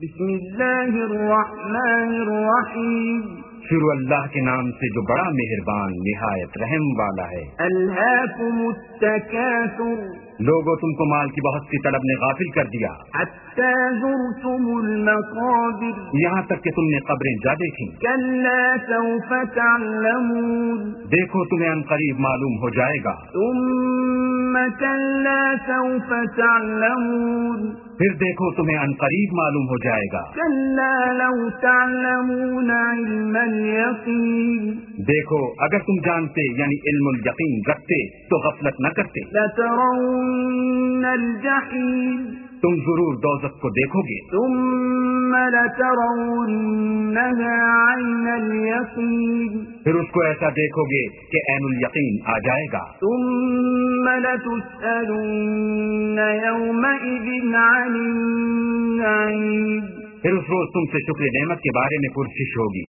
بسم اللہ الرحمن الرحیم شروع اللہ کے نام سے جو بڑا مہربان نہایت رحم والا ہے۔ الہاکم التکاثر لوگوں تم کو مال کی بہت سی طلب نے غافل کر دیا، حتی زرتم المقابر یہاں تک کہ تم نے قبریں جا دیکھیں۔ کلا سوف تعلمون دیکھو تمہیں ان قریب معلوم ہو جائے گا۔ ثم کلا سوف تعلمون پھر دیکھو تمہیں ان قریب معلوم ہو جائے گا۔ کلا لو تعلمون علم الیقین دیکھو اگر تم جانتے یعنی علم الیقین رکھتے تو غفلت نہ کرتے۔ لترون الجحیم تم ضرور دوزخ کو دیکھو گے۔ ثم لترونها عین الیقین پھر اس کو ایسا دیکھو گے کہ عین الیقین آ جائے گا۔ ثم لتسألن یومئذ عن النعیم پھر اس روز تم سے شکر نعمت کے بارے میں پرسش ہوگی۔